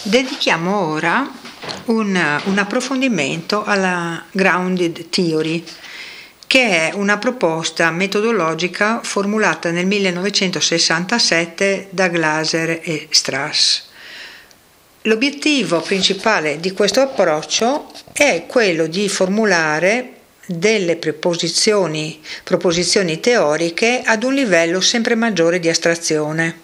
Dedichiamo ora un approfondimento alla Grounded Theory, che è una proposta metodologica formulata nel 1967 da Glaser e Strass. L'obiettivo principale di questo approccio è quello di formulare delle proposizioni teoriche ad un livello sempre maggiore di astrazione.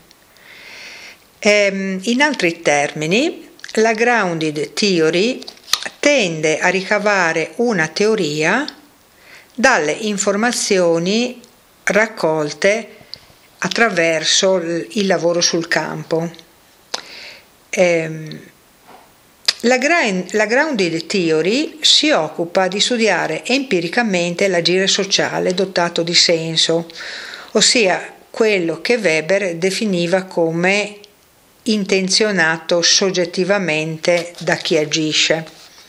In altri termini, la Grounded Theory tende a ricavare una teoria dalle informazioni raccolte attraverso il lavoro sul campo. La Grounded Theory si occupa di studiare empiricamente l'agire sociale dotato di senso, ossia quello che Weber definiva come intenzionato soggettivamente da chi agisce.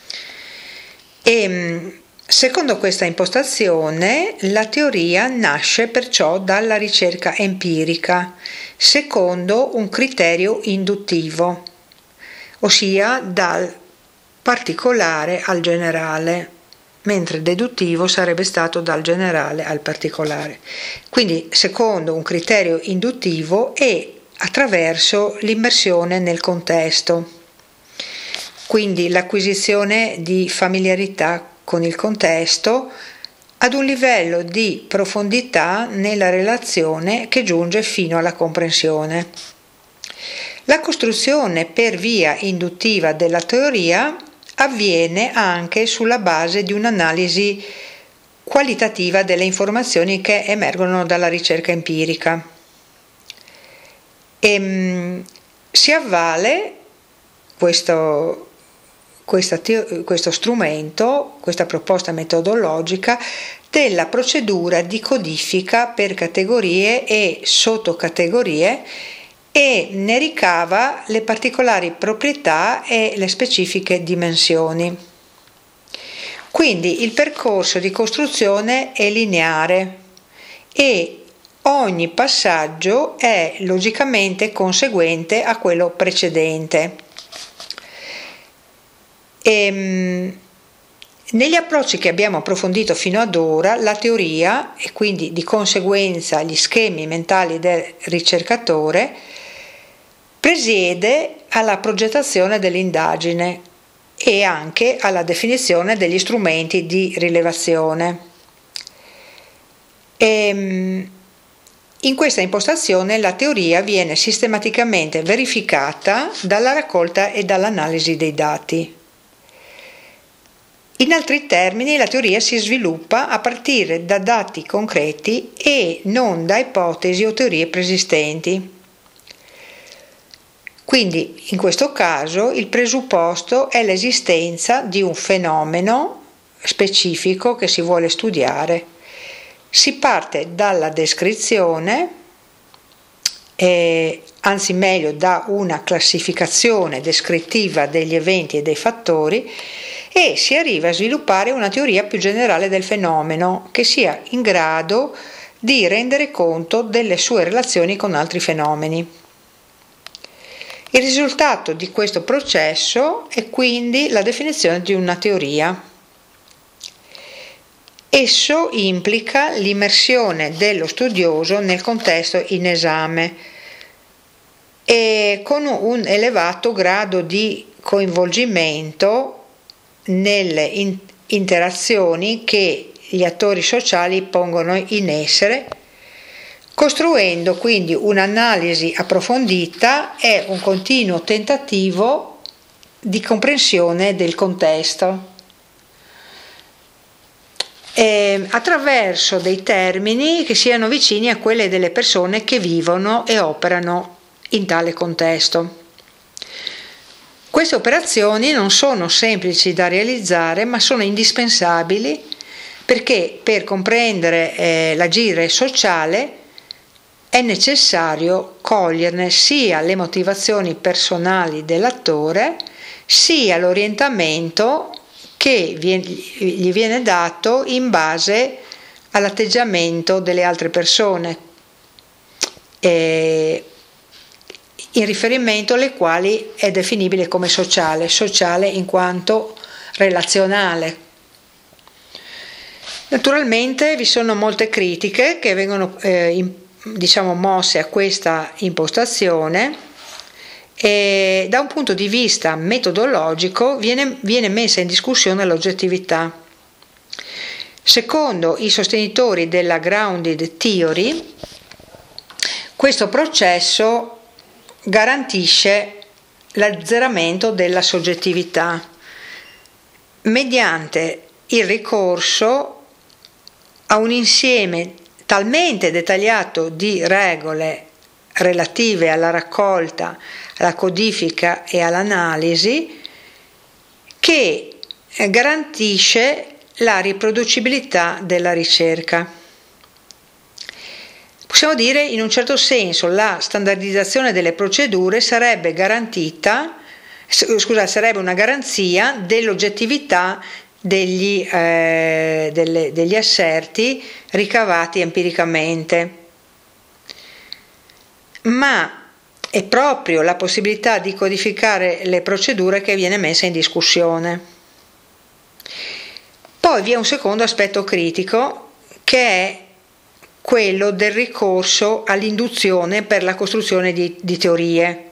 E secondo questa impostazione la teoria nasce perciò dalla ricerca empirica, secondo un criterio induttivo, ossia dal particolare al generale, mentre deduttivo sarebbe stato dal generale al particolare. Quindi secondo un criterio induttivo e attraverso l'immersione nel contesto, quindi l'acquisizione di familiarità con il contesto ad un livello di profondità nella relazione che giunge fino alla comprensione. La costruzione per via induttiva della teoria avviene anche sulla base di un'analisi qualitativa delle informazioni che emergono dalla ricerca empirica. Si avvale questo strumento, questa proposta metodologica, della procedura di codifica per categorie e sottocategorie e ne ricava le particolari proprietà e le specifiche dimensioni. Quindi il percorso di costruzione è lineare e ogni passaggio è logicamente conseguente a quello precedente. Negli approcci che abbiamo approfondito fino ad ora, la teoria, e quindi di conseguenza gli schemi mentali del ricercatore, presiede alla progettazione dell'indagine e anche alla definizione degli strumenti di rilevazione. In questa impostazione la teoria viene sistematicamente verificata dalla raccolta e dall'analisi dei dati. In altri termini, la teoria si sviluppa a partire da dati concreti e non da ipotesi o teorie preesistenti. Quindi, in questo caso, il presupposto è l'esistenza di un fenomeno specifico che si vuole studiare. Si parte dalla descrizione, anzi meglio da una classificazione descrittiva degli eventi e dei fattori, e si arriva a sviluppare una teoria più generale del fenomeno che sia in grado di rendere conto delle sue relazioni con altri fenomeni. Il risultato di questo processo è quindi la definizione di una teoria. Esso implica l'immersione dello studioso nel contesto in esame e con un elevato grado di coinvolgimento nelle interazioni che gli attori sociali pongono in essere, costruendo quindi un'analisi approfondita e un continuo tentativo di comprensione del contesto. Attraverso dei termini che siano vicini a quelli delle persone che vivono e operano in tale contesto. Queste operazioni non sono semplici da realizzare, ma sono indispensabili perché per comprendere l'agire sociale è necessario coglierne sia le motivazioni personali dell'attore, sia l'orientamento che gli viene dato in base all'atteggiamento delle altre persone. in riferimento alle quali è definibile come sociale in quanto relazionale. Naturalmente vi sono molte critiche che vengono mosse a questa impostazione, e da un punto di vista metodologico viene messa in discussione l'oggettività. Secondo i sostenitori della grounded theory, questo processo garantisce l'azzeramento della soggettività mediante il ricorso a un insieme talmente dettagliato di regole relative alla raccolta, alla codifica e all'analisi che garantisce la riproducibilità della ricerca. Possiamo dire, in un certo senso, la standardizzazione delle procedure sarebbe una garanzia dell'oggettività degli asserti ricavati empiricamente. Ma è proprio la possibilità di codificare le procedure che viene messa in discussione. Poi vi è un secondo aspetto critico, che è quello del ricorso all'induzione per la costruzione di teorie.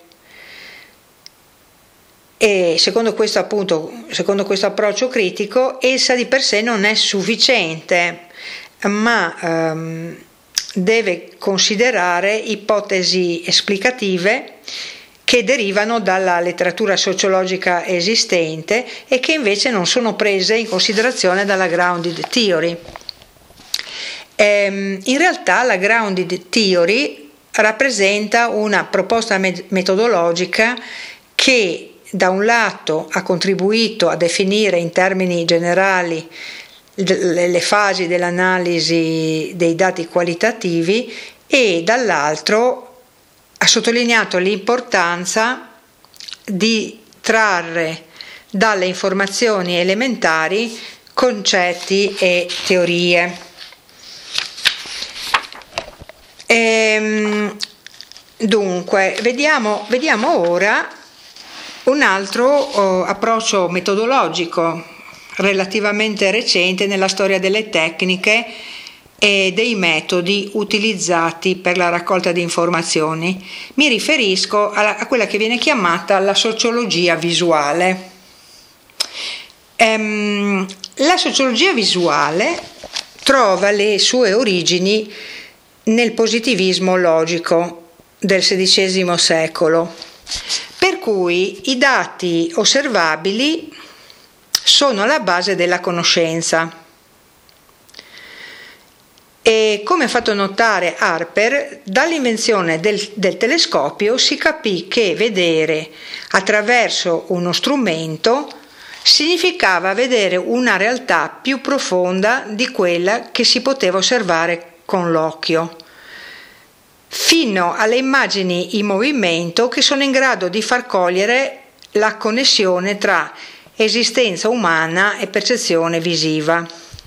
E secondo questo approccio critico, essa di per sé non è sufficiente, ma deve considerare ipotesi esplicative che derivano dalla letteratura sociologica esistente e che invece non sono prese in considerazione dalla grounded theory. In realtà la grounded theory rappresenta una proposta metodologica che da un lato ha contribuito a definire in termini generali le fasi dell'analisi dei dati qualitativi e dall'altro ha sottolineato l'importanza di trarre dalle informazioni elementari concetti e teorie. Dunque, vediamo ora un altro approccio metodologico relativamente recente nella storia delle tecniche e dei metodi utilizzati per la raccolta di informazioni. Mi riferisco a quella che viene chiamata la sociologia visuale. La sociologia visuale trova le sue origini nel positivismo logico del XVI secolo, per cui i dati osservabili sono alla base della conoscenza. E come ha fatto notare Harper, dall'invenzione del telescopio si capì che vedere attraverso uno strumento significava vedere una realtà più profonda di quella che si poteva osservare con l'occhio, fino alle immagini in movimento che sono in grado di far cogliere la connessione tra esistenza umana e percezione visiva.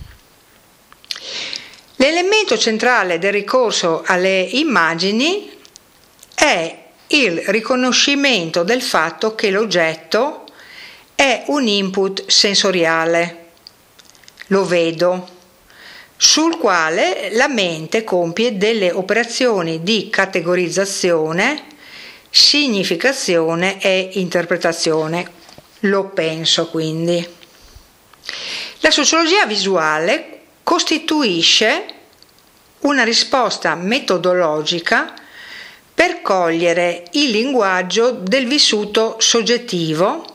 L'elemento centrale del ricorso alle immagini è il riconoscimento del fatto che l'oggetto è un input sensoriale, lo vedo, sul quale la mente compie delle operazioni di categorizzazione, significazione e interpretazione. Lo penso quindi. La sociologia visuale costituisce una risposta metodologica per cogliere il linguaggio del vissuto soggettivo,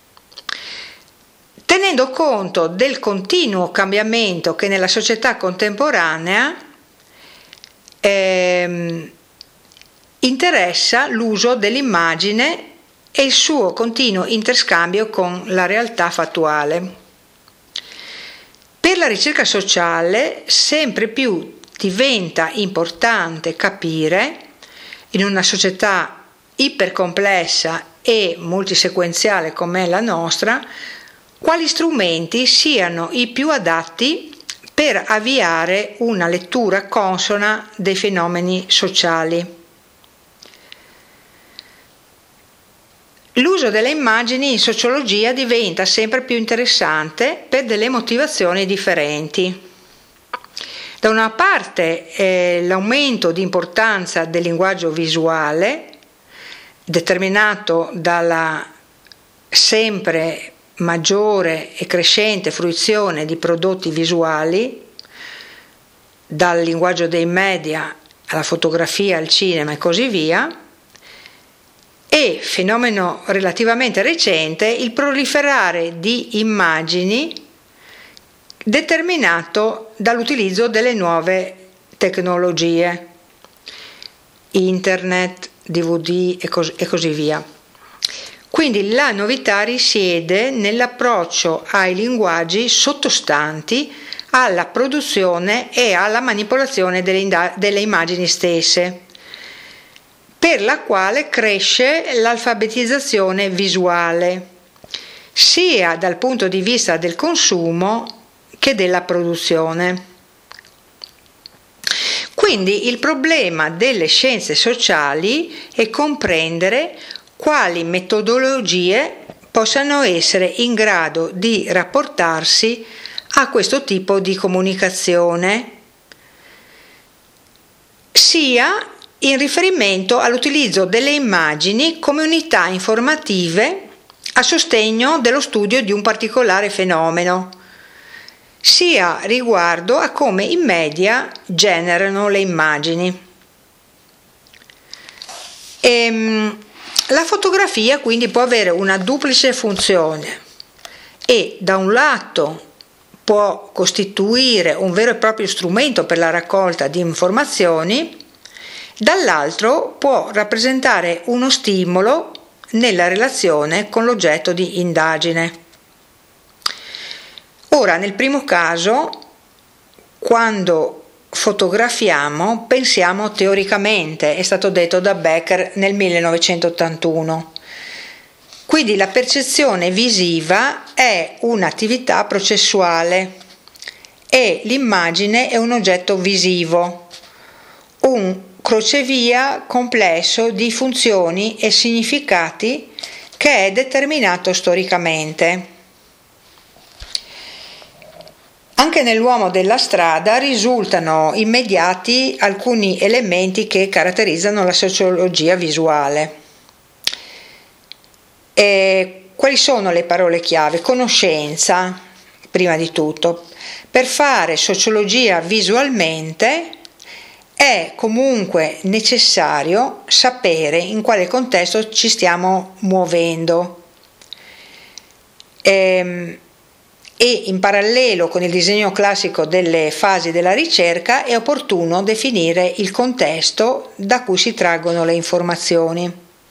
tenendo conto del continuo cambiamento che nella società contemporanea interessa l'uso dell'immagine e il suo continuo interscambio con la realtà fattuale. Per la ricerca sociale sempre più diventa importante capire, in una società ipercomplessa e multisequenziale come la nostra, quali strumenti siano i più adatti per avviare una lettura consona dei fenomeni sociali. L'uso delle immagini in sociologia diventa sempre più interessante per delle motivazioni differenti. Da una parte l'aumento di importanza del linguaggio visuale, determinato dalla sempre maggiore e crescente fruizione di prodotti visuali, dal linguaggio dei media alla fotografia, al cinema e così via, e fenomeno relativamente recente il proliferare di immagini determinato dall'utilizzo delle nuove tecnologie, internet, DVD e così via. Quindi la novità risiede nell'approccio ai linguaggi sottostanti alla produzione e alla manipolazione delle immagini stesse, per la quale cresce l'alfabetizzazione visuale, sia dal punto di vista del consumo che della produzione. Quindi il problema delle scienze sociali è comprendere quali metodologie possano essere in grado di rapportarsi a questo tipo di comunicazione, sia in riferimento all'utilizzo delle immagini come unità informative a sostegno dello studio di un particolare fenomeno, sia riguardo a come i media generano le immagini. La fotografia quindi può avere una duplice funzione e da un lato può costituire un vero e proprio strumento per la raccolta di informazioni, dall'altro può rappresentare uno stimolo nella relazione con l'oggetto di indagine. Ora, nel primo caso, quando fotografiamo, pensiamo teoricamente, è stato detto da Becker nel 1981. Quindi la percezione visiva è un'attività processuale e l'immagine è un oggetto visivo, un crocevia complesso di funzioni e significati che è determinato storicamente. Anche nell'uomo della strada risultano immediati alcuni elementi che caratterizzano la sociologia visuale. Quali sono le parole chiave? Conoscenza, prima di tutto. Per fare sociologia visualmente è comunque necessario sapere in quale contesto ci stiamo muovendo. E in parallelo con il disegno classico delle fasi della ricerca è opportuno definire il contesto da cui si traggono le informazioni.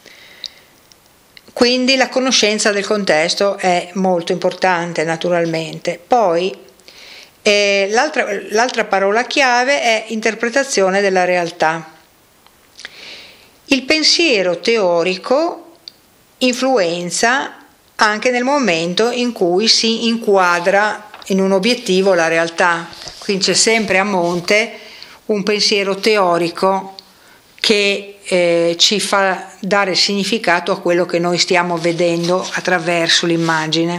Quindi la conoscenza del contesto è molto importante, naturalmente. Poi l'altra parola chiave è interpretazione della realtà. Il pensiero teorico influenza anche nel momento in cui si inquadra in un obiettivo la realtà. Quindi c'è sempre a monte un pensiero teorico che ci fa dare significato a quello che noi stiamo vedendo attraverso l'immagine.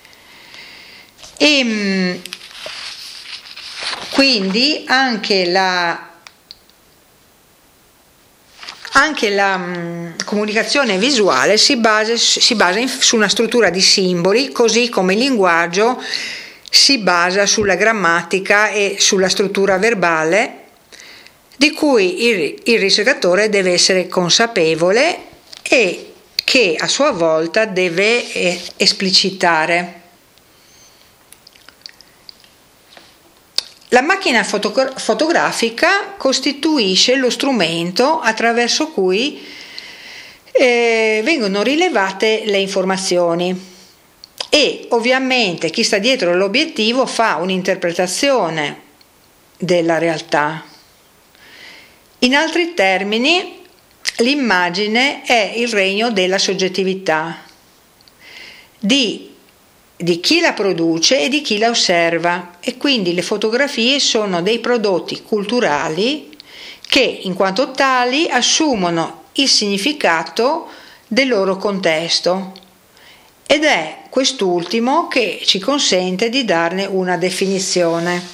E quindi anche la comunicazione visuale si basa su una struttura di simboli, così come il linguaggio si basa sulla grammatica e sulla struttura verbale, di cui il ricercatore deve essere consapevole e che a sua volta deve esplicitare. La macchina fotografica costituisce lo strumento attraverso cui vengono rilevate le informazioni e ovviamente chi sta dietro l'obiettivo fa un'interpretazione della realtà. In altri termini, l'immagine è il regno della soggettività, di chi la produce e di chi la osserva, e quindi le fotografie sono dei prodotti culturali che in quanto tali assumono il significato del loro contesto, ed è quest'ultimo che ci consente di darne una definizione.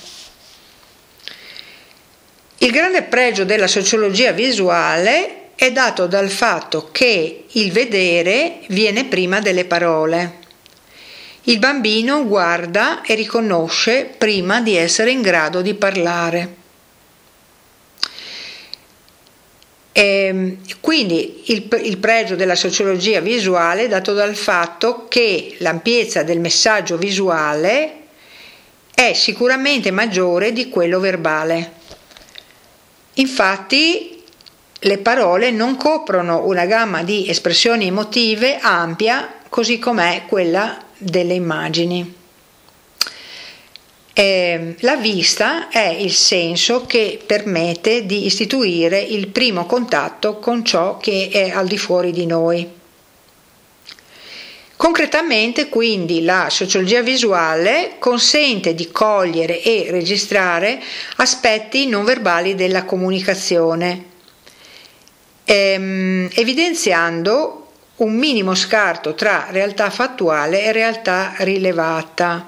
Il grande pregio della sociologia visuale è dato dal fatto che il vedere viene prima delle parole. Il bambino guarda e riconosce prima di essere in grado di parlare. Quindi il pregio della sociologia visuale è dato dal fatto che l'ampiezza del messaggio visuale è sicuramente maggiore di quello verbale. Infatti le parole non coprono una gamma di espressioni emotive ampia così com'è quella delle immagini. La vista è il senso che permette di istituire il primo contatto con ciò che è al di fuori di noi. Concretamente, quindi, la sociologia visuale consente di cogliere e registrare aspetti non verbali della comunicazione, evidenziando un minimo scarto tra realtà fattuale e realtà rilevata.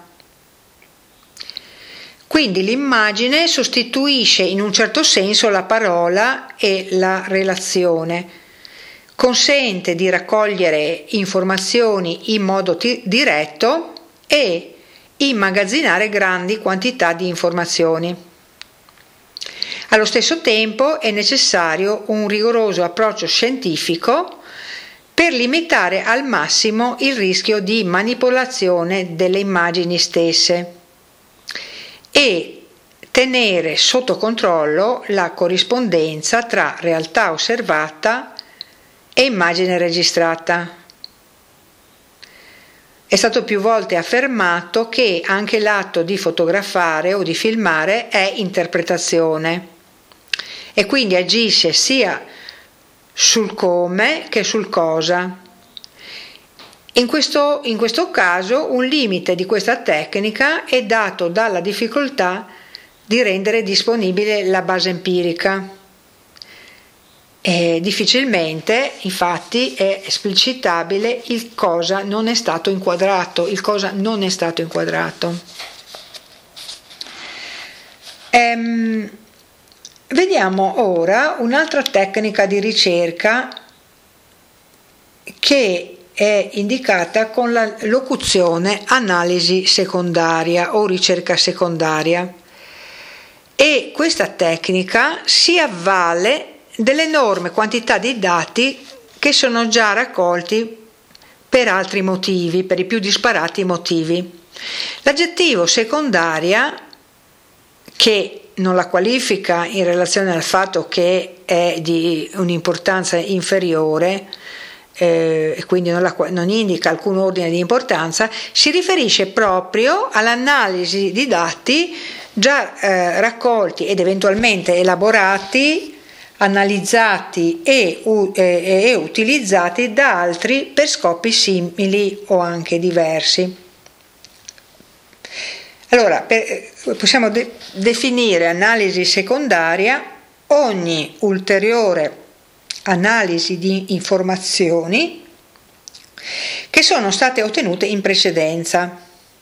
Quindi l'immagine sostituisce in un certo senso la parola e la relazione, consente di raccogliere informazioni in modo diretto e immagazzinare grandi quantità di informazioni. Allo stesso tempo è necessario un rigoroso approccio scientifico per limitare al massimo il rischio di manipolazione delle immagini stesse e tenere sotto controllo la corrispondenza tra realtà osservata e immagine registrata. È stato più volte affermato che anche l'atto di fotografare o di filmare è interpretazione e quindi agisce sia sul come che sul cosa. In questo caso un limite di questa tecnica è dato dalla difficoltà di rendere disponibile la base empirica. E difficilmente, infatti, è esplicitabile il cosa non è stato inquadrato. Vediamo ora un'altra tecnica di ricerca che è indicata con la locuzione analisi secondaria o ricerca secondaria, e questa tecnica si avvale dell'enorme quantità di dati che sono già raccolti per altri motivi, per i più disparati motivi. L'aggettivo secondaria, che non la qualifica in relazione al fatto che è di un'importanza inferiore, e quindi non indica alcun ordine di importanza, si riferisce proprio all'analisi di dati già raccolti ed eventualmente elaborati, analizzati e utilizzati da altri per scopi simili o anche diversi. Allora, possiamo definire analisi secondaria ogni ulteriore analisi di informazioni che sono state ottenute in precedenza,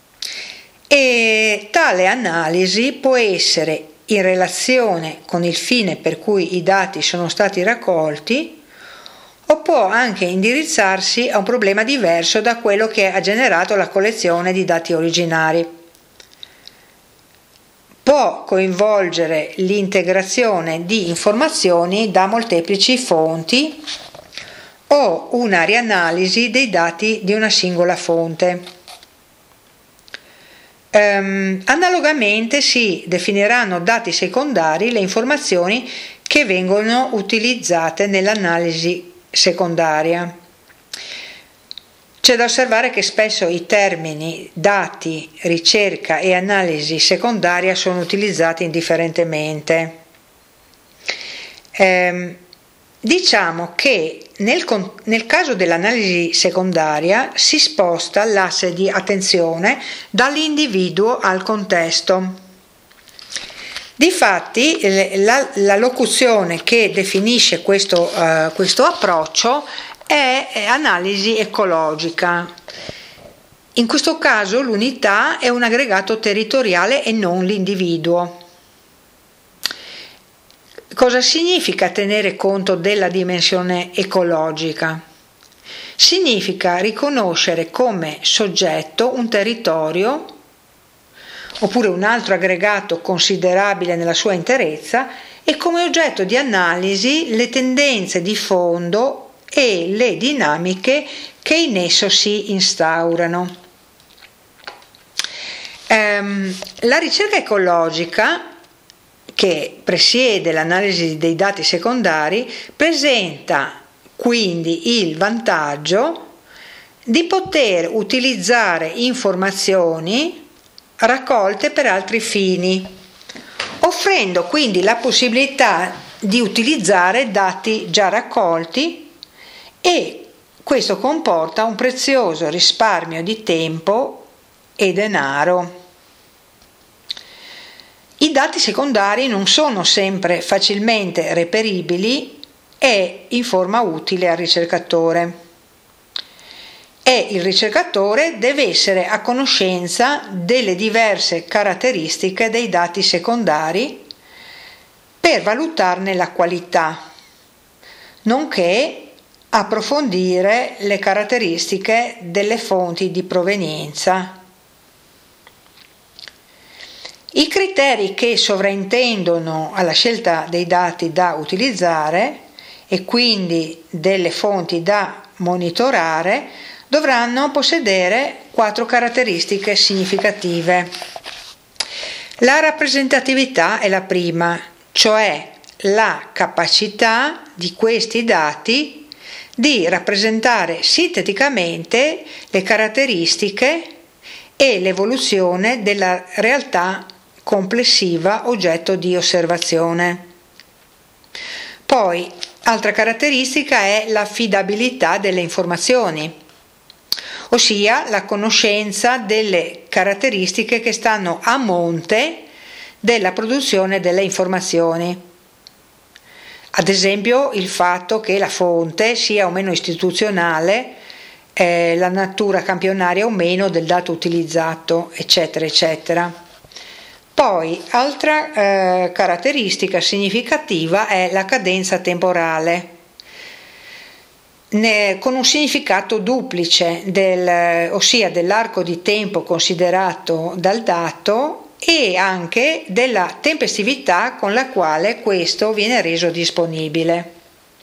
e tale analisi può essere in relazione con il fine per cui i dati sono stati raccolti o può anche indirizzarsi a un problema diverso da quello che ha generato la collezione di dati originari. Può coinvolgere l'integrazione di informazioni da molteplici fonti o una rianalisi dei dati di una singola fonte. Analogamente si definiranno dati secondari le informazioni che vengono utilizzate nell'analisi secondaria. C'è da osservare che spesso i termini dati, ricerca e analisi secondaria sono utilizzati indifferentemente. Diciamo che nel caso dell'analisi secondaria si sposta l'asse di attenzione dall'individuo al contesto. Difatti la locuzione che definisce questo approccio è analisi ecologica. In questo caso l'unità è un aggregato territoriale e non l'individuo. Cosa significa tenere conto della dimensione ecologica? Significa riconoscere come soggetto un territorio oppure un altro aggregato considerabile nella sua interezza e come oggetto di analisi le tendenze di fondo e le dinamiche che in esso si instaurano. La ricerca ecologica, che presiede l'analisi dei dati secondari, presenta quindi il vantaggio di poter utilizzare informazioni raccolte per altri fini, offrendo quindi la possibilità di utilizzare dati già raccolti, e questo comporta un prezioso risparmio di tempo e denaro. I dati secondari non sono sempre facilmente reperibili e in forma utile al ricercatore. E il ricercatore deve essere a conoscenza delle diverse caratteristiche dei dati secondari per valutarne la qualità, nonché approfondire le caratteristiche delle fonti di provenienza. I criteri che sovrintendono alla scelta dei dati da utilizzare e quindi delle fonti da monitorare dovranno possedere 4 caratteristiche significative. La rappresentatività è la prima, cioè la capacità di questi dati di rappresentare sinteticamente le caratteristiche e l'evoluzione della realtà complessiva oggetto di osservazione. Poi, altra caratteristica è l'affidabilità delle informazioni, ossia la conoscenza delle caratteristiche che stanno a monte della produzione delle informazioni. Ad esempio, il fatto che la fonte sia o meno istituzionale, la natura campionaria o meno del dato utilizzato, eccetera, eccetera. Poi, altra caratteristica significativa è la cadenza temporale, con un significato duplice, ossia dell'arco di tempo considerato dal dato e anche della tempestività con la quale questo viene reso disponibile.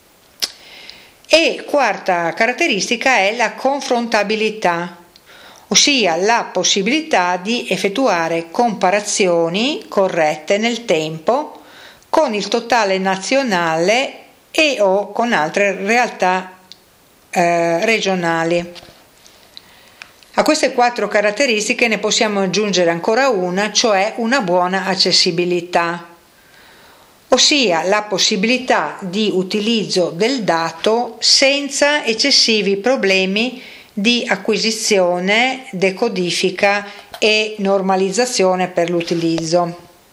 E quarta caratteristica è la confrontabilità, ossia la possibilità di effettuare comparazioni corrette nel tempo con il totale nazionale e o con altre realtà regionali. A queste 4 caratteristiche ne possiamo aggiungere ancora una, cioè una buona accessibilità, ossia la possibilità di utilizzo del dato senza eccessivi problemi di acquisizione, decodifica e normalizzazione per l'utilizzo.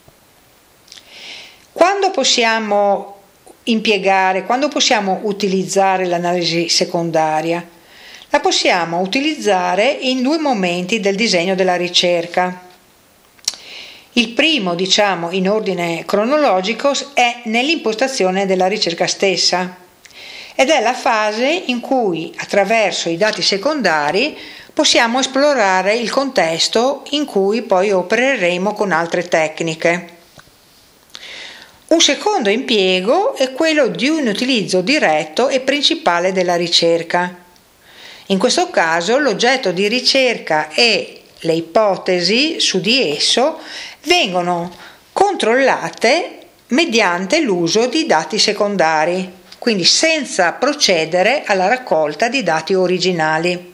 Quando possiamo utilizzare l'analisi secondaria? La possiamo utilizzare in 2 momenti del disegno della ricerca. Il primo, in ordine cronologico, è nell'impostazione della ricerca stessa, ed è la fase in cui, attraverso i dati secondari, possiamo esplorare il contesto in cui poi opereremo con altre tecniche. Un secondo impiego è quello di un utilizzo diretto e principale della ricerca. In questo caso l'oggetto di ricerca e le ipotesi su di esso vengono controllate mediante l'uso di dati secondari, quindi senza procedere alla raccolta di dati originali.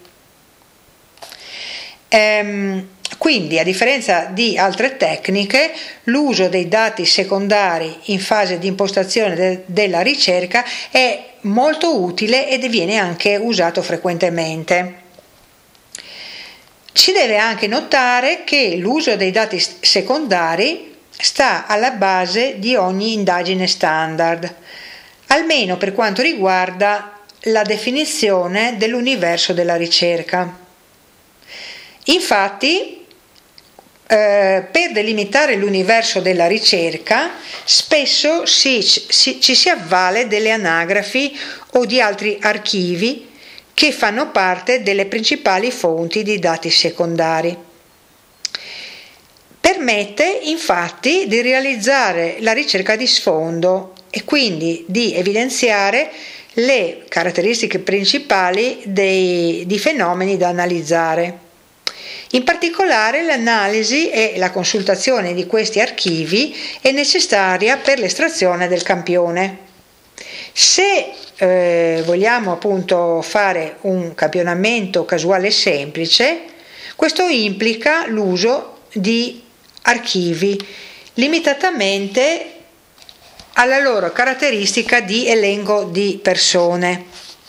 Quindi, a differenza di altre tecniche, l'uso dei dati secondari in fase di impostazione della ricerca è molto utile ed viene anche usato frequentemente. Si deve anche notare che l'uso dei dati secondari sta alla base di ogni indagine standard, almeno per quanto riguarda la definizione dell'universo della ricerca. Infatti, per delimitare l'universo della ricerca, spesso ci si avvale delle anagrafi o di altri archivi che fanno parte delle principali fonti di dati secondari. Permette infatti di realizzare la ricerca di sfondo e quindi di evidenziare le caratteristiche principali di fenomeni da analizzare. In particolare l'analisi e la consultazione di questi archivi è necessaria per l'estrazione del campione. Se vogliamo appunto fare un campionamento casuale semplice, questo implica l'uso di archivi limitatamente alla loro caratteristica di elenco di persone.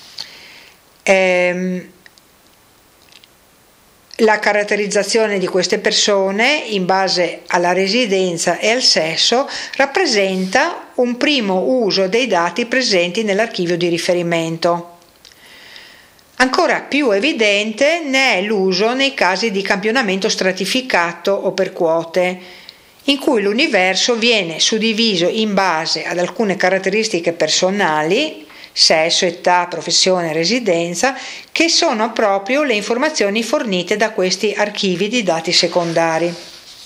La caratterizzazione di queste persone in base alla residenza e al sesso rappresenta un primo uso dei dati presenti nell'archivio di riferimento. Ancora più evidente ne è l'uso nei casi di campionamento stratificato o per quote, in cui l'universo viene suddiviso in base ad alcune caratteristiche personali, sesso, età, professione, residenza, che sono proprio le informazioni fornite da questi archivi di dati secondari.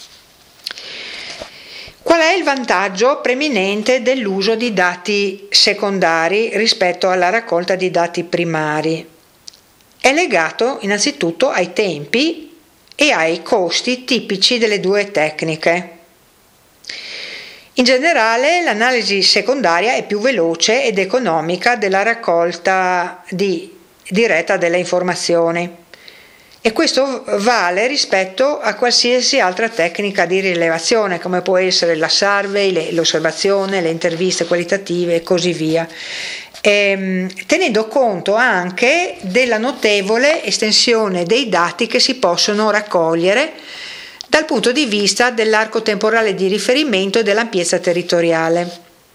Qual è il vantaggio preminente dell'uso di dati secondari rispetto alla raccolta di dati primari? È legato innanzitutto ai tempi e ai costi tipici delle due tecniche. In generale, l'analisi secondaria è più veloce ed economica della raccolta diretta delle informazioni e questo vale rispetto a qualsiasi altra tecnica di rilevazione, come può essere la survey, l'osservazione, le interviste qualitative e così via, tenendo conto anche della notevole estensione dei dati che si possono raccogliere dal punto di vista dell'arco temporale di riferimento e dell'ampiezza territoriale.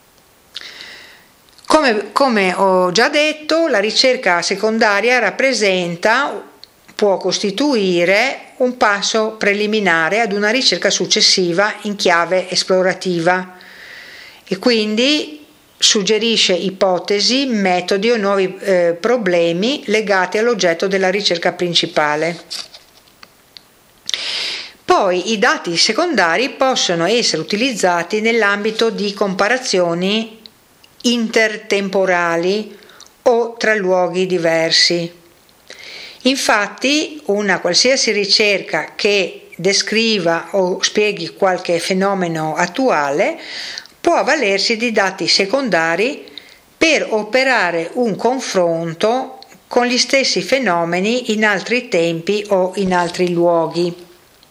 Come ho già detto, la ricerca secondaria può costituire un passo preliminare ad una ricerca successiva in chiave esplorativa e quindi suggerisce ipotesi, metodi o nuovi problemi legati all'oggetto della ricerca principale. Poi i dati secondari possono essere utilizzati nell'ambito di comparazioni intertemporali o tra luoghi diversi. Infatti, una qualsiasi ricerca che descriva o spieghi qualche fenomeno attuale può avvalersi di dati secondari per operare un confronto con gli stessi fenomeni in altri tempi o in altri luoghi.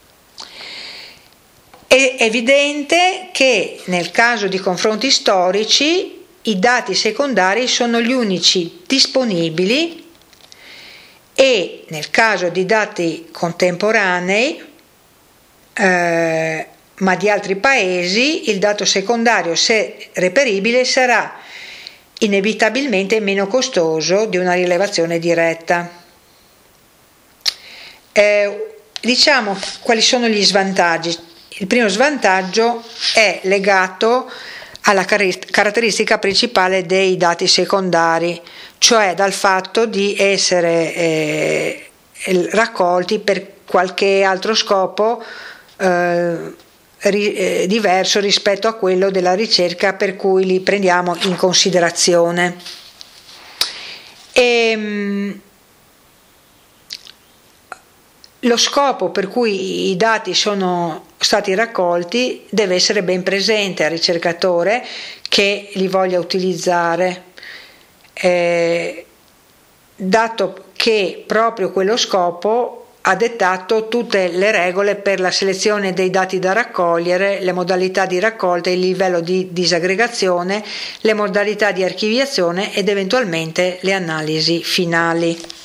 È evidente che nel caso di confronti storici i dati secondari sono gli unici disponibili e nel caso di dati contemporanei ma di altri paesi il dato secondario, se reperibile, sarà inevitabilmente meno costoso di una rilevazione diretta. Diciamo quali sono gli svantaggi. Il primo svantaggio è legato alla caratteristica principale dei dati secondari, cioè dal fatto di essere raccolti per qualche altro scopo diverso rispetto a quello della ricerca per cui li prendiamo in considerazione. Lo scopo per cui i dati sono stati raccolti deve essere ben presente al ricercatore che li voglia utilizzare, dato che proprio quello scopo ha dettato tutte le regole per la selezione dei dati da raccogliere, le modalità di raccolta, il livello di disaggregazione, le modalità di archiviazione ed eventualmente le analisi finali.